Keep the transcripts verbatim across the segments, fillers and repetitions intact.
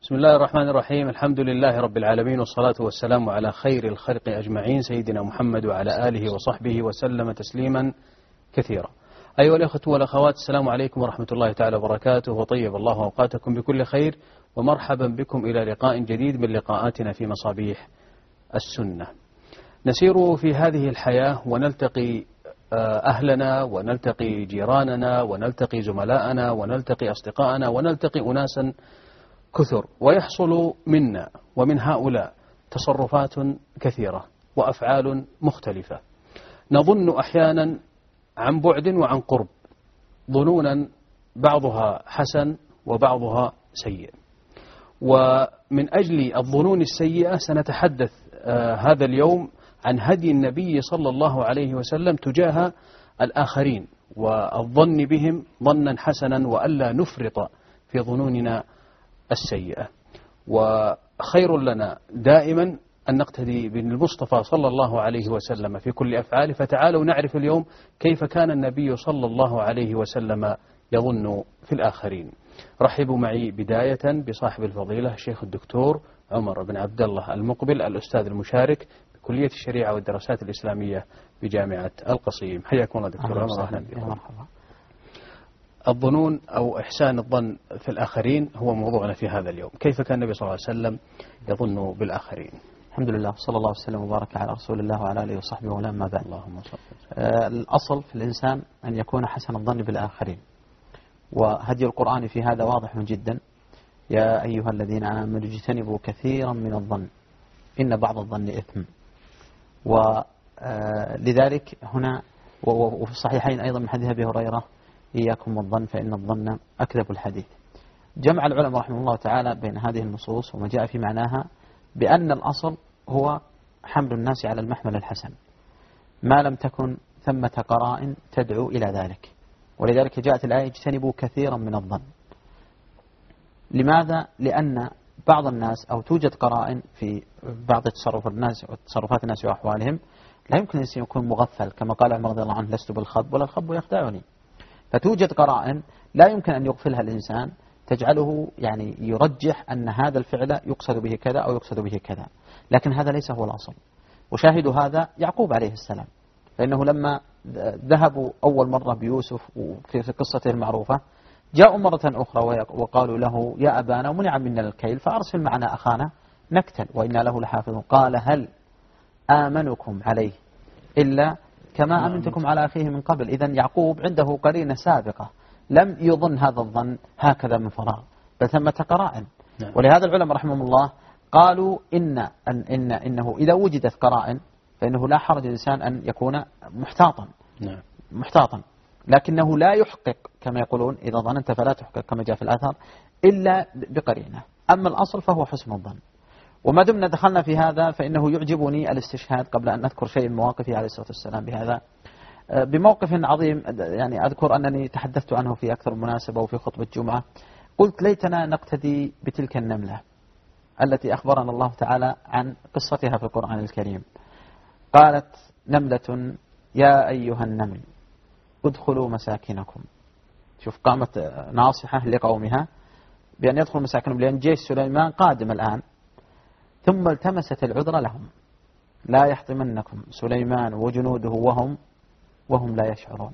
بسم الله الرحمن الرحيم. الحمد لله رب العالمين، والصلاة والسلام على خير الخلق أجمعين، سيدنا محمد وعلى آله وصحبه وسلم تسليما كثيرا. أيها الأخوة والأخوات، السلام عليكم ورحمة الله تعالى وبركاته، وطيب الله أوقاتكم بكل خير، ومرحبا بكم إلى لقاء جديد من لقاءاتنا في مصابيح السنة. نسير في هذه الحياة ونلتقي أهلنا، ونلتقي جيراننا، ونلتقي زملاءنا، ونلتقي أصدقاءنا، ونلتقي أناسا كثر، ويحصل منا ومن هؤلاء تصرفات كثيرة وأفعال مختلفة، نظن أحيانا عن بعد وعن قرب ظنونا بعضها حسن وبعضها سيء. ومن أجل الظنون السيئة سنتحدث آه هذا اليوم عن هدي النبي صلى الله عليه وسلم تجاه الآخرين، والظن بهم ظنا حسنا، وألا نفرط في ظنوننا السيئة. وخير لنا دائما أن نقتدي بالمصطفى صلى الله عليه وسلم في كل أفعاله. فتعالوا نعرف اليوم كيف كان النبي صلى الله عليه وسلم يظن في الآخرين. رحبوا معي بداية بصاحب الفضيلة الشيخ الدكتور عمر بن عبد الله المقبل، الأستاذ المشارك بكلية الشريعة والدراسات الإسلامية بجامعة القصيم. حياكم الله دكتور عمر. أهلا بكم. الظنون أو إحسان الظن في الآخرين هو موضوعنا في هذا اليوم. كيف كان النبي صلى الله عليه وسلم يظن بالآخرين؟ الحمد لله، صلى الله وسلم وبارك على رسول الله وعلى آله وصحبه ولما بعد. اللهم صل. آه الأصل في الإنسان أن يكون حسن الظن بالآخرين، وهدي القرآن في هذا واضح جدا. يا أيها الذين آمنوا اجتنبوا كثيرا من الظن إن بعض الظن إثم. ولذلك هنا وفي الصحيحين أيضا من حديث أبي هريرة إياكم والظن فإن الظن أكذب الحديث. جمع العلماء رحمه الله تعالى بين هذه النصوص وما جاء في معناها بأن الأصل هو حمل الناس على المحمل الحسن ما لم تكن ثمة قرائن تدعو إلى ذلك. ولذلك جاءت الآية اجتنبوا كثيرا من الظن. لماذا؟ لأن بعض الناس أو توجد قرائن في بعض تصرف الناس وتصرفات الناس وأحوالهم لا يمكن أن يكون مغفل، كما قال عمر رضي الله عنه لست بالخب ولا الخب يخدعني. فتوجد قرائن لا يمكن أن يغفلها الإنسان تجعله يعني يرجح أن هذا الفعل يقصد به كذا أو يقصد به كذا، لكن هذا ليس هو الأصل. وشاهد هذا يعقوب عليه السلام، فإنه لما ذهبوا أول مرة بيوسف في قصته المعروفة جاءوا مرة أخرى وقالوا له يا أبانا منع منا الكيل فأرسل معنا أخانا نكتل وإنا له لحافظون. قال هل آمنكم عليه إلا كما أمنتكم على أخيه من قبل. إذن يعقوب عنده قرينة سابقة، لم يظن هذا الظن هكذا من فراغ، بل ثمة قرائن. ولهذا العلماء رحمهم الله قالوا إن, أن إن إنه إذا وجدت قرائن فإنه لا حرج الإنسان أن يكون محتاطا محتاطا لكنه لا يحقق كما يقولون إذا ظننت فلا تحقق كما جاء في الآثار إلا بقرينة. أما الأصل فهو حسن الظن. وما دمنا دخلنا في هذا فإنه يعجبني الاستشهاد قبل أن أذكر شيء من مواقفه عليه الصلاة والسلام بهذا بموقف عظيم. يعني أذكر أنني تحدثت عنه في أكثر مناسبة وفي خطبة جمعة. قلت ليتنا نقتدي بتلك النملة التي أخبرنا الله تعالى عن قصتها في القرآن الكريم. قالت نملة يا أيها النمل ادخلوا مساكنكم. شوف، قامت ناصحة لقومها بأن يدخلوا مساكنهم لأن جيش سليمان قادم الآن. ثم التمست العذر لهم لا يحطمنكم سليمان وجنوده وهم وهم لا يشعرون.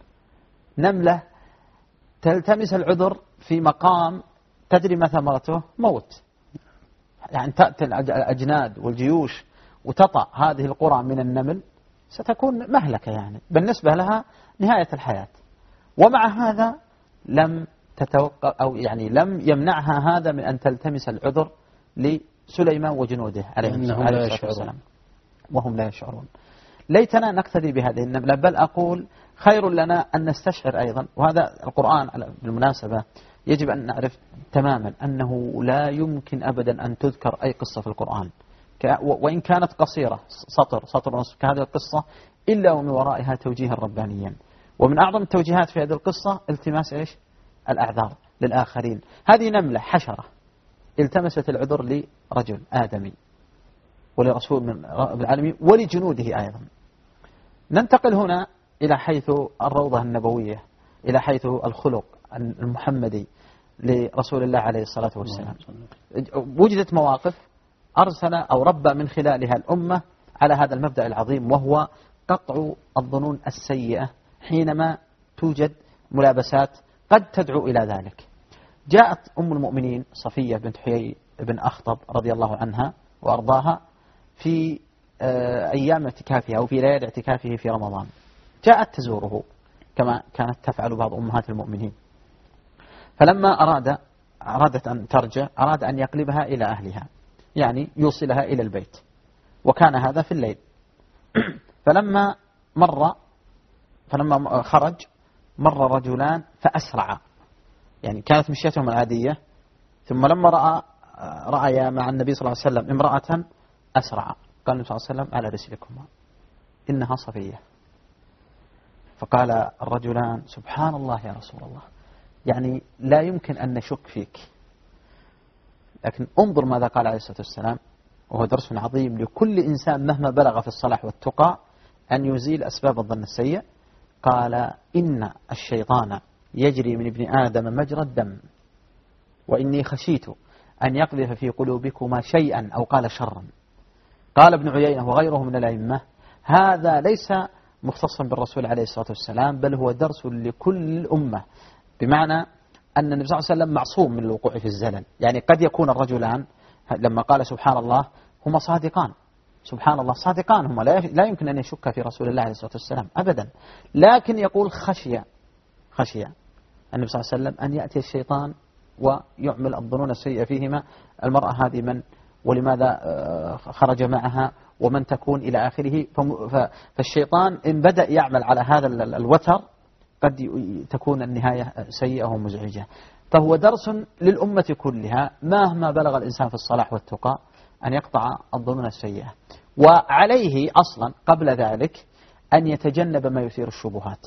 نملة تلتمس العذر في مقام تدري ما ثمرته؟ موت. يعني تأتي الأجناد والجيوش وتطأ هذه القرى من النمل ستكون مهلكة، يعني بالنسبة لها نهاية الحياة. ومع هذا لم تتوقع أو يعني لم يمنعها هذا من أن تلتمس العذر لسليمان وجنوده عليه الصلاة والسلام وهم لا يشعرون. ليتنا نقتدي بهذه النملة، بل أقول خير لنا أن نستشعر أيضا. وهذا القرآن بالمناسبة يجب أن نعرف تماما أنه لا يمكن أبدا أن تذكر أي قصة في القرآن وإن كانت قصيرة سطر سطر ونصف كهذه القصة إلا ومن ورائها توجيها ربانيا. ومن أعظم التوجيهات في هذه القصة التماس إيش؟ الأعذار للآخرين. هذه نملة حشرة التمست العذر لرجل آدمي ولرسول من العالمين ولجنوده أيضا. ننتقل هنا إلى حيث الروضة النبوية، إلى حيث الخلق المحمدي. لرسول الله عليه الصلاة والسلام. وجدت مواقف أرسل أو ربى من خلالها الأمة على هذا المبدأ العظيم، وهو قطع الظنون السيئة حينما توجد ملابسات قد تدعو إلى ذلك. جاءت أم المؤمنين صفية بنت حيي بن أخطب رضي الله عنها وأرضاها في أيام اعتكافها أو في ليالي اعتكافه في رمضان، جاءت تزوره كما كانت تفعل بعض أمهات المؤمنين. فلما أراد أرادت أن ترجع، أراد أن يقلبها إلى أهلها، يعني يوصلها إلى البيت، وكان هذا في الليل. فلما مر فلما خرج مر رجلان فأسرعا، يعني كانت مشيتهم العادية، ثم لما رأى رأي مع النبي صلى الله عليه وسلم امرأة أسرع، قال النبي صلى الله عليه وسلم على رسلكما إنها صفية. فقال الرجلان سبحان الله يا رسول الله، يعني لا يمكن أن نشك فيك. لكن انظر ماذا قال عليه الصلاة والسلام، وهو درس عظيم لكل إنسان مهما بلغ في الصلاح والتقى أن يزيل أسباب الظن السيء. قال إن الشيطان يجري من ابن آدم مجرى الدم، وإني خشيت أن يقذف في قلوبكما شيئا أو قال شرا. قال ابن عيينة وغيره من الأئمة هذا ليس مختصا بالرسول عليه الصلاة والسلام، بل هو درس لكل الأمة، بمعنى أن النبي صلى الله عليه وسلم معصوم من الوقوع في الزلل. يعني قد يكون الرجلان لما قال سبحان الله هما صادقان، سبحان الله صادقان هما، لا يمكن أن يشك في رسول الله عليه الصلاة والسلام أبدا، لكن يقول خشية خشية النبي صلى الله عليه وسلم أن يأتي الشيطان ويعمل الظنون السيئة فيهما، المرأة هذه من ولماذا خرج معها ومن تكون إلى آخره. فالشيطان إن بدأ يعمل على هذا الوتر قد تكون النهاية سيئة ومزعجة. فهو درس للأمة كلها مهما بلغ الإنسان في الصلاح والتقى أن يقطع الظنون السيئة، وعليه أصلا قبل ذلك أن يتجنب ما يثير الشبهات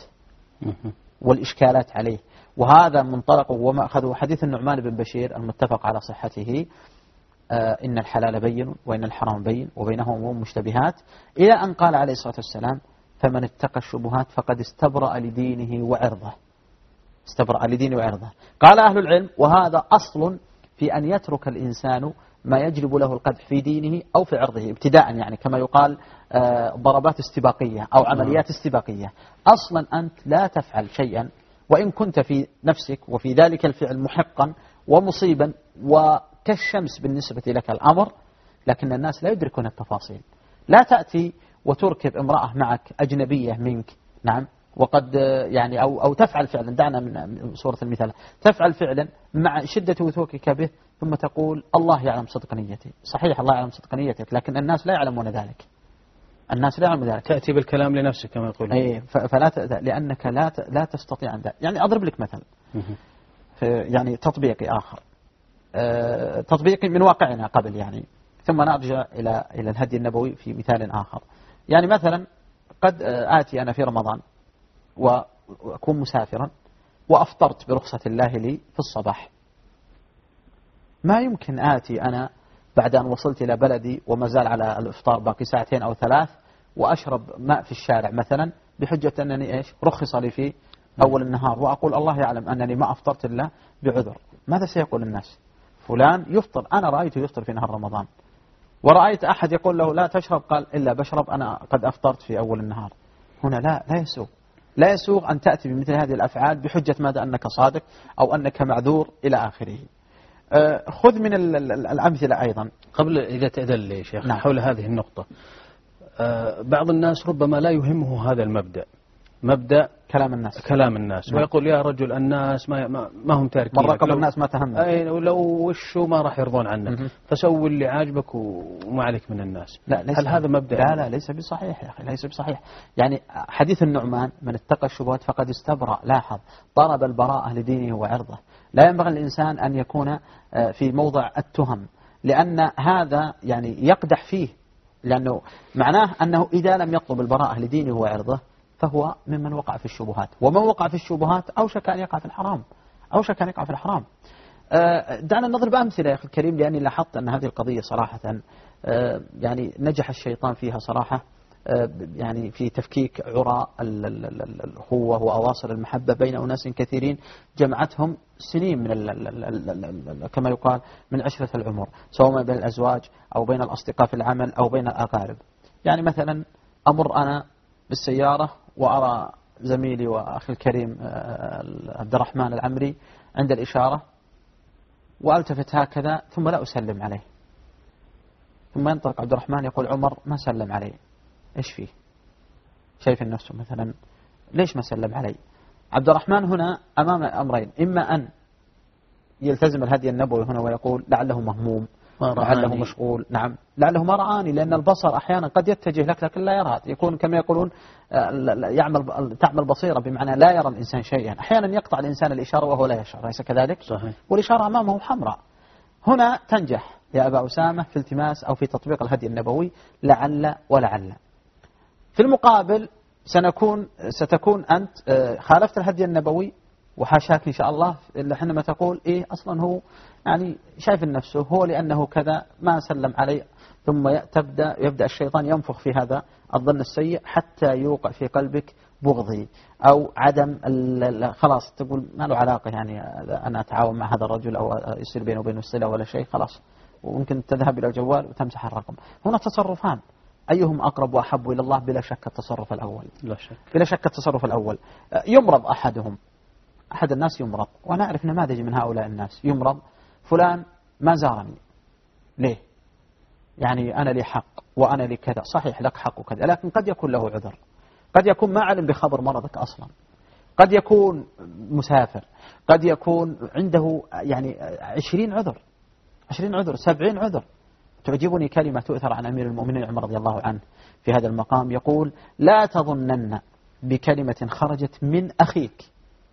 والإشكالات عليه. وهذا منطلقه وما أخذه حديث النعمان بن بشير المتفق على صحته، آه إن الحلال بين وإن الحرام بين وبينهم أمور مشتبهات، إلى أن قال عليه الصلاة والسلام فمن اتقى الشبهات فقد استبرأ لدينه وعرضه، استبرأ لدينه وعرضه. قال أهل العلم وهذا أصل في أن يترك الإنسان ما يجلب له القدح في دينه أو في عرضه ابتداء، يعني كما يقال آه ضربات استباقية أو عمليات استباقية. أصلا أنت لا تفعل شيئا وإن كنت في نفسك وفي ذلك الفعل محقا ومصيبا وكالشمس بالنسبة لك الأمر، لكن الناس لا يدركون التفاصيل. لا تأتي وتركب امرأة معك أجنبية منك، نعم، وقد يعني أو أو تفعل فعلا، دعنا من صورة المثال، تفعل فعلا مع شدة وثوقك به ثم تقول الله يعلم صدق نيتي. صحيح الله يعلم صدق نيتك، لكن الناس لا يعلمون ذلك، الناس لا يعلمون ذلك. تأتي بالكلام لنفسك كما يقول. أي فلا ت... لأنك لا ت... لا تستطيع أن ذلك. يعني أضرب لك مثل، يعني تطبيقي آخر، أه... تطبيقي من واقعنا قبل، يعني ثم نرجع إلى إلى الهدي النبوي في مثال آخر. يعني مثلا قد آتي أنا في رمضان وأكون مسافرا وأفطرت برخصة الله لي في الصباح، ما يمكن آتي أنا بعد أن وصلت إلى بلدي وما زال على الإفطار باقي ساعتين أو ثلاث وأشرب ماء في الشارع مثلا بحجة أنني إيش رخص لي في أول النهار، وأقول الله يعلم أنني ما أفطرت إلا بعذر. ماذا سيقول الناس؟ فلان يفطر، أنا رأيته يفطر في نهار رمضان، ورأيت أحد يقول له لا تشرب، قال إلا بشرب أنا قد أفطرت في أول النهار. هنا لا لا يسوغ، لا يسوغ أن تأتي بمثل هذه الأفعال بحجة ماذا أنك صادق أو أنك معذور إلى آخره. أه خذ من الأمثلة أيضا قبل إذا تأذن لي شيخ. نعم. حول هذه النقطة، أه بعض الناس ربما لا يهمه هذا المبدأ، مبدأ كلام الناس كلام الناس نعم. ويقول يا رجل الناس ما ما, ما هم تاركين، من رقم الناس ما تهم، أي ولو وشوا ما راح يرضون عنك، فسوي اللي عاجبك وما عليك من الناس. لا هل هذا مبدأ؟ لا لا ليس بصحيح يا أخي، ليس بصحيح. يعني حديث النعمان من اتقى الشبهات فقد استبرأ، لاحظ طلب البراءة لدينه وعرضه. لا ينبغي الإنسان أن يكون في موضع التهم، لأن هذا يعني يقدح فيه، لأنه معناه أنه إذا لم يطلب البراءة لدينه وعرضه فهو ممن وقع في الشبهات، ومن وقع في الشبهات أوشك أن يقع في الحرام، أوشك أن يقع في الحرام. دعنا نضرب أمثلة يا أخي الكريم، لأني لاحظت أن هذه القضية صراحة يعني نجح الشيطان فيها صراحة يعني في تفكيك عراء الأخوة وأواصر المحبة بين أناس كثيرين جمعتهم سنين من ال ال ال ال كما يقال من عشرة العمر، سواء بين الأزواج أو بين الأصدقاء في العمل أو بين الأقارب. يعني مثلا أمر أنا بالسيارة وأرى زميلي وأخي الكريم عبد الرحمن العمري عند الإشارة وألتفت هكذا ثم لا أسلم عليه، ثم ينطلق عبد الرحمن يقول عمر ما سلم عليه، إيش فيه؟ شايف نفسه مثلا ليش ما سلم علي؟ عبد الرحمن هنا أمام أمرين، إما أن يلتزم الهدي النبوي هنا ويقول لعله مهموم، لعله مشغول، نعم لعله ما رآني، لأن البصر أحيانا قد يتجه لك لكن لا يراك، يكون كما يقولون يعمل تعمل بصيرة، بمعنى لا يرى الإنسان شيئا. أحيانا يقطع الإنسان الإشارة وهو لا يشعر، ليس كذلك؟ صحيح. والإشارة أمامه حمراء. هنا تنجح يا أبا أسامة في التماس أو في تطبيق الهدي النبوي لعل ولعل. في المقابل سنكون ستكون أنت خالفت الهدي النبوي وحاشاك إن شاء الله إلا حينما تقول إيه أصلا هو يعني شايف نفسه هو لأنه كذا ما سلم عليه، ثم تبدأ يبدأ الشيطان ينفخ في هذا الظن السيء حتى يوقع في قلبك بغضي أو عدم خلاص تقول ما له علاقة، يعني أنا أتعاون مع هذا الرجل أو يصير بينه وبينه الصلة ولا شيء، خلاص وممكن تذهب إلى الجوال وتمسح الرقم. هنا تصرفان أيهم أقرب وأحب إلى الله؟ بلا شك التصرف الأول، لا شك. بلا شك التصرف الأول. يمرض أحدهم، أحد الناس يمرض وأنا أعرف نماذج من هؤلاء الناس، يمرض فلان ما زارني ليه؟ يعني أنا لي حق وأنا لي كذا، صحيح لك حق وكذا، لكن قد يكون له عذر، قد يكون ما علم بخبر مرضك أصلا، قد يكون مسافر، قد يكون عنده يعني عشرين عذر عشرين عذر سبعين عذر. تعجبني كلمة تؤثر عن أمير المؤمنين عمر رضي الله عنه في هذا المقام، يقول لا تظنن بكلمة خرجت من أخيك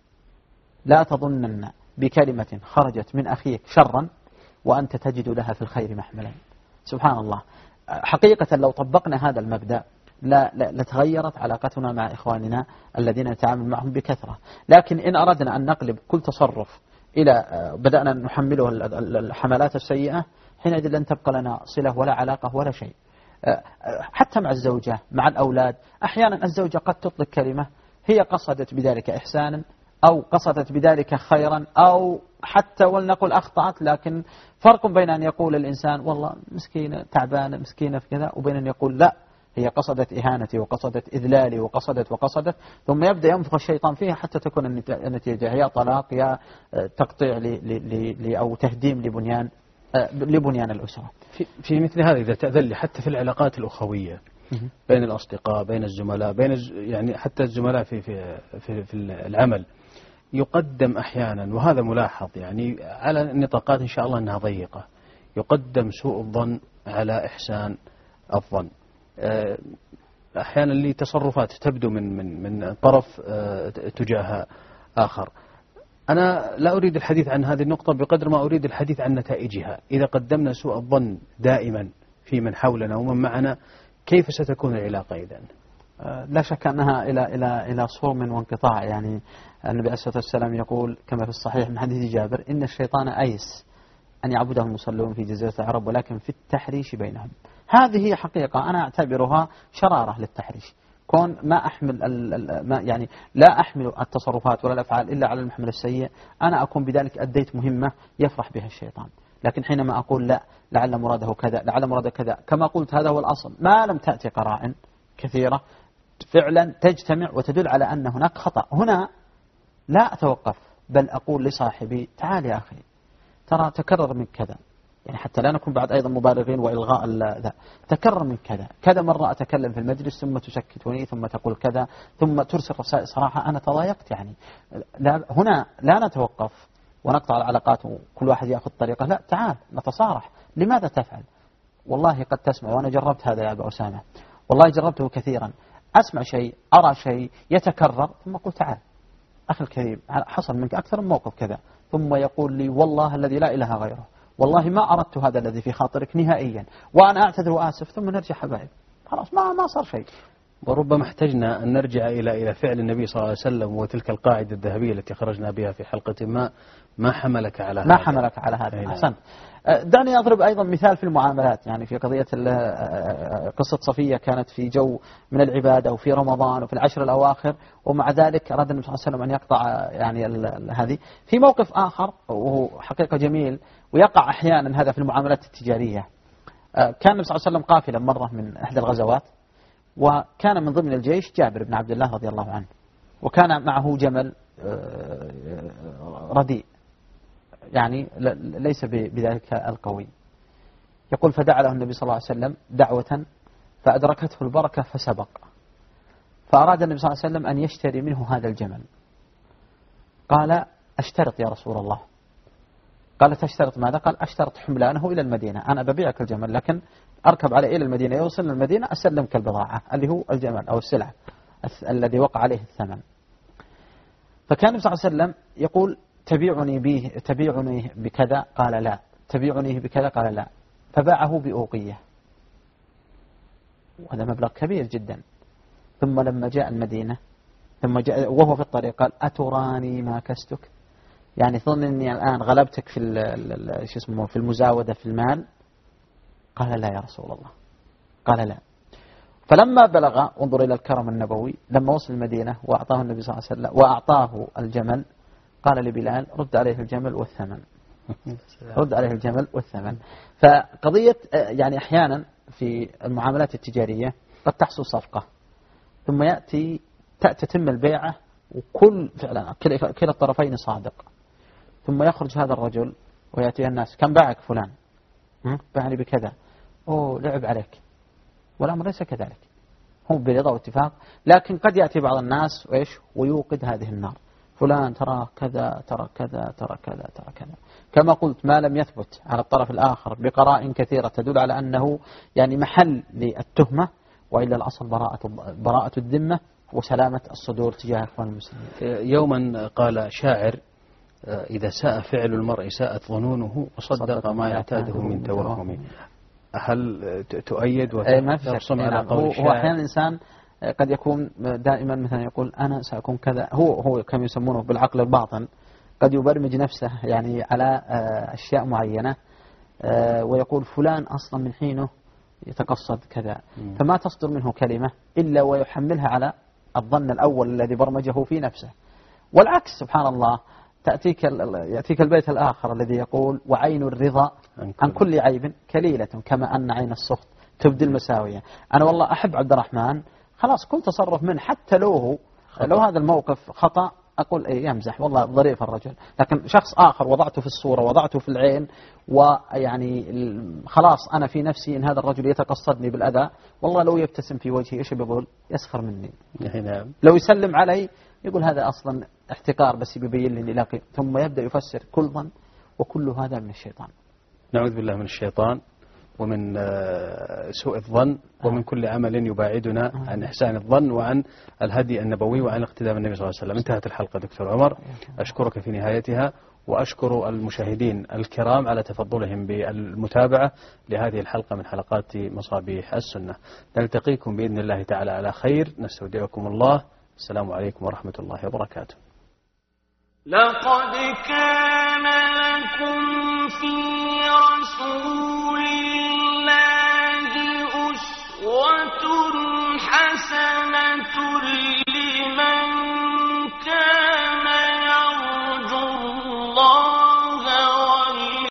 لا تظنن بكلمة خرجت من أخيك شرا وأنت تجد لها في الخير محملا. سبحان الله. حقيقة لو طبقنا هذا المبدأ لا لتغيرت علاقتنا مع إخواننا الذين نتعامل معهم بكثرة. لكن إن أردنا أن نقلب كل تصرف إلى بدأنا نحمله الحملات السيئة، حينئذ لن تبقى لنا صلة ولا علاقة ولا شيء. حتى مع الزوجة مع الأولاد، أحيانا الزوجة قد تطلق كلمة هي قصدت بذلك إحسانا أو قصدت بذلك خيرا أو حتى ولنقل أخطأت، لكن فرق بين أن يقول الإنسان والله مسكينة تعبانة مسكينة في كذا وبين أن يقول لا هي قصدت إهانتي وقصدت إذلالي وقصدت وقصدت، ثم يبدأ ينفخ الشيطان فيها حتى تكون النتيجة يا طلاق يا تقطيع ل أو تهديم لبنيان لبنيان الأسرة. في, في مثل هذا إذا تأذل حتى في العلاقات الأخوية بين الأصدقاء بين الزملاء بين يعني حتى الزملاء في في في, في العمل، يقدم أحيانا وهذا ملاحظ يعني على النطاقات إن شاء الله أنها ضيقة، يقدم سوء الظن على إحسان الظن أحيانا لتصرفات تبدو من من من طرف تجاه آخر. أنا لا أريد الحديث عن هذه النقطة بقدر ما أريد الحديث عن نتائجها. إذا قدمنا سوء الظن دائما في من حولنا ومن معنا كيف ستكون العلاقة إذن؟ لا شك أنها إلى إلى إلى صوم وانقطاع. يعني النبي عليه الصلاة والسلام يقول كما في الصحيح من حديث جابر إن الشيطان أيس أن يعبده المصلون في جزيرة العرب ولكن في التحريش بينهم. هذه هي حقيقة أنا أعتبرها شرارة للتحريش، كون ما أحمل ما يعني لا أحمل التصرفات ولا الأفعال إلا على المحمل السيء، أنا أكون بذلك أديت مهمة يفرح بها الشيطان. لكن حينما أقول لا لعل مراده كذا لعل مراده كذا، كما قلت هذا هو الأصل، ما لم تأتي قرائن كثيرة فعلا تجتمع وتدل على أن هناك خطأ، هنا لا أتوقف بل أقول لصاحبي تعال يا أخي ترى تكرر من كذا، يعني حتى لا نكون بعد أيضا مبالغين وإلغاء ذا، تكرر من كذا كذا مرة أتكلم في المجلس ثم تسكتني ثم تقول كذا ثم ترسل رسائل صراحة أنا تضايقت. يعني لا هنا لا نتوقف ونقطع العلاقات وكل واحد يأخذ طريقه، لا تعال نتصارح. لماذا تفعل؟ والله قد تسمع وأنا جربت هذا يا أبا أسامة، والله جربته كثيرا، أسمع شيء أرى شيء يتكرر ثم أقول تعال أخي الكريم حصل منك أكثر من موقف كذا، ثم يقول لي والله الذي لا إله غيره والله ما أردت هذا الذي في خاطرك نهائيا وأنا أعتذر وآسف، ثم نرجع حبايب خلاص ما ما صار شيء. وربما احتجنا أن نرجع إلى إلى فعل النبي صلى الله عليه وسلم وتلك القاعدة الذهبية التي خرجنا بها في حلقة ما ما حملك على هذا ما حملك على هذا. أحسنت. دعني أضرب أيضا مثال في المعاملات، يعني في قضية قصة صفية كانت في جو من العبادة وفي رمضان وفي العشر الأواخر، ومع ذلك أراد النبي صلى الله عليه وسلم أن يقطع يعني هذه. في موقف آخر وهو حقيقة جميل ويقع أحيانا هذا في المعاملات التجارية. كان النبي صلى الله عليه وسلم قافلا مرة من إحدى الغزوات، وكان من ضمن الجيش جابر بن عبد الله رضي الله عنه، وكان معه جمل رديء يعني ليس بذلك القوي. يقول فدعا له النبي صلى الله عليه وسلم دعوة فأدركته البركة فسبق، فأراد النبي صلى الله عليه وسلم أن يشتري منه هذا الجمل. قال أشترط يا رسول الله. قال تشترط ماذا؟ قال أشترط حملانه إلى المدينة، أنا ببيعك الجمل لكن أركب عليه إلى المدينة، يوصل المدينة أسلمك البضاعة اللي هو الجمل أو السلعة الذي وقع عليه الثمن. فكان النبي صلى الله عليه وسلم يقول تبيعني به تبيعني بكذا؟ قال لا. تبيعني بكذا؟ قال لا. فباعه بأوقية، وهذا مبلغ كبير جدا. ثم لما جاء المدينة ثم جاء وهو في الطريق قال أتراني ما كستك؟ يعني ظن أني الآن غلبتك في شو اسمه في المزاودة في المال؟ قال لا يا رسول الله. قال لا. فلما بلغ، انظر إلى الكرم النبوي، لما وصل المدينة وأعطاه النبي صلى الله عليه وسلم وأعطاه الجمل، قال لبلال رد عليه الجمل والثمن. رد عليه الجمل والثمن. فقضية يعني أحيانا في المعاملات التجارية قد تحصل صفقة ثم يأتي تتم البيعة وكل فعلا كلا الطرفين صادق، ثم يخرج هذا الرجل ويأتي الناس كم باعك فلان؟ باعني بكذا. أوه لعب عليك، والأمر ليس كذلك، هم برضا واتفاق. لكن قد يأتي بعض الناس وإيش ويوقد هذه النار، فلان ترى كذا ترى كذا ترى كذا ترى كذا. كما قلت ما لم يثبت على الطرف الآخر بقرائن كثيرة تدل على أنه يعني محل للتهمة، وإلا الأصل براءة براءة الذمة وسلامة الصدور تجاه إخوان المسلمين. يوما قال شاعر إذا ساء فعل المرء ساءت ظنونه وصدق ما يعتاده من توهم. هل تؤيد وترسم على قول الشاعر؟ هو أحيانا الإنسان قد يكون دائما مثلا يقول أنا سأكون كذا، هو هو كما يسمونه بالعقل الباطن قد يبرمج نفسه يعني على أشياء معينة، ويقول فلان أصلا من حينه يتقصد كذا، فما تصدر منه كلمة إلا ويحملها على الظن الأول الذي برمجه في نفسه. والعكس سبحان الله، تأتيك يأتيك البيت الآخر الذي يقول وعين الرضا عن كل عيب كليلة كما أن عين السخط تبدي المساوية. أنا والله أحب عبد الرحمن، خلاص كل تصرف منه حتى لو هو لو هذا الموقف خطأ أقول إيه يمزح والله ظريف الرجل، لكن شخص آخر وضعته في الصورة وضعته في العين، ويعني خلاص أنا في نفسي إن هذا الرجل يتقصدني بالأذى، والله لو يبتسم في وجهي إيش بيقول؟ يسخر مني. نعم. لو يسلم علي يقول هذا أصلا احتقار بس يبين لي لاقي، ثم يبدأ يفسر كل ظن، وكل هذا من الشيطان. نعوذ بالله من الشيطان ومن سوء الظن ومن كل عمل يباعدنا عن إحسان الظن وعن الهدي النبوي وعن الاقتداء بالنبي صلى الله عليه وسلم. انتهت الحلقة دكتور عمر، أشكرك في نهايتها، وأشكر المشاهدين الكرام على تفضلهم بالمتابعة لهذه الحلقة من حلقات مصابيح السنة. نلتقيكم بإذن الله تعالى على خير، نستودعكم الله، السلام عليكم ورحمة الله وبركاته. لقد كان